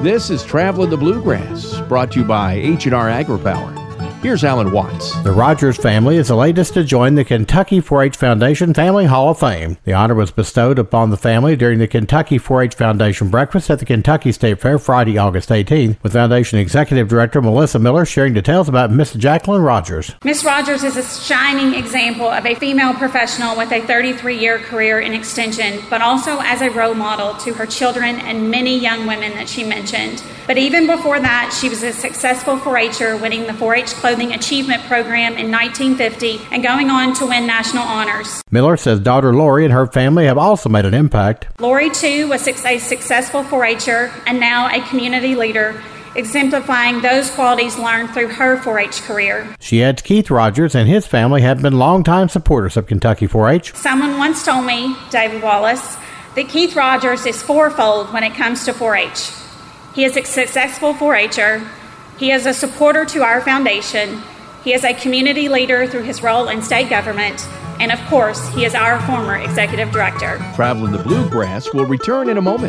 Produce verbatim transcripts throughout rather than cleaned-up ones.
This is Traveling the Bluegrass, brought to you by H and R AgriPower. Here's Alan Watts. The Rogers family is the latest to join the Kentucky four H Foundation Family Hall of Fame. The honor was bestowed upon the family during the Kentucky four H Foundation breakfast at the Kentucky State Fair Friday, August eighteenth, with Foundation Executive Director Melissa Miller sharing details about Miss Jacqueline Rogers. Miss Rogers is a shining example of a female professional with a thirty-three-year career in extension, but also as a role model to her children and many young women that she mentioned. But even before that, she was a successful four H-er, winning the four H Clothing Achievement Program in nineteen fifty and going on to win national honors. Miller says daughter Lori and her family have also made an impact. Lori, too, was a successful four H-er and now a community leader, exemplifying those qualities learned through her four H career. She adds Keith Rogers and his family have been longtime supporters of Kentucky four H. Someone once told me, David Wallace, that Keith Rogers is fourfold when it comes to four H. He is a successful four H-er. He is a supporter to our foundation. He is a community leader through his role in state government. And of course, he is our former executive director. Traveling the Bluegrass will return in a moment.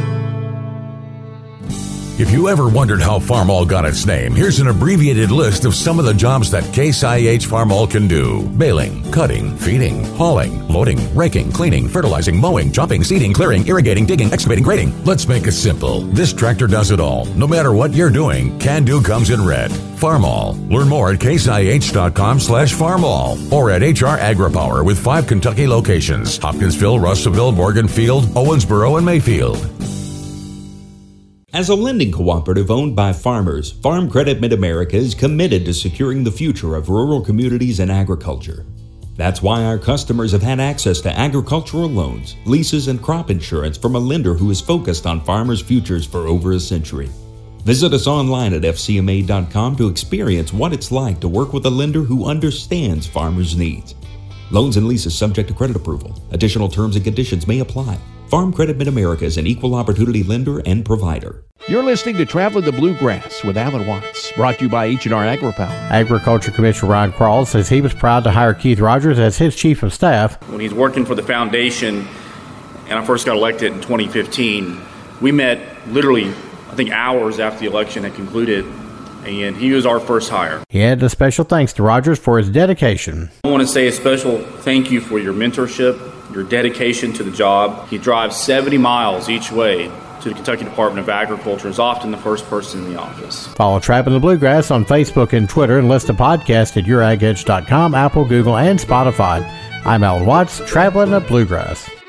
If you ever wondered how Farmall got its name, here's an abbreviated list of some of the jobs that Case I H Farmall can do. Baling, cutting, feeding, hauling, loading, raking, cleaning, fertilizing, mowing, chopping, seeding, clearing, irrigating, digging, excavating, grading. Let's make it simple. This tractor does it all. No matter what you're doing, Can Do comes in red. Farmall. Learn more at caseih.com slash farmall or at H R AgriPower with five Kentucky locations: Hopkinsville, Russellville, Morganfield, Owensboro, and Mayfield. As a lending cooperative owned by farmers, Farm Credit Mid-America is committed to securing the future of rural communities and agriculture. That's why our customers have had access to agricultural loans, leases, and crop insurance from a lender who is focused on farmers' futures for over a century. Visit us online at f c m a dot com to experience what it's like to work with a lender who understands farmers' needs. Loans and leases subject to credit approval. Additional terms and conditions may apply. Farm Credit Mid-America is an equal opportunity lender and provider. You're listening to Traveling the Bluegrass with Alan Watts, brought to you by H and R AgriPower. Agriculture Commissioner Ryan Krall says he was proud to hire Keith Rogers as his chief of staff. When he's working for the foundation, and I first got elected in twenty fifteen, we met literally, I think, hours after the election had concluded, and he was our first hire. He added a special thanks to Rogers for his dedication. I want to say a special thank you for your mentorship, your dedication to the job. He drives seventy miles each way to the Kentucky Department of Agriculture, is often the first person in the office. Follow Trapping the Bluegrass on Facebook and Twitter, and listen to podcasts at your ag edge dot com, Apple, Google, and Spotify. I'm Alan Watts, Traveling the Bluegrass.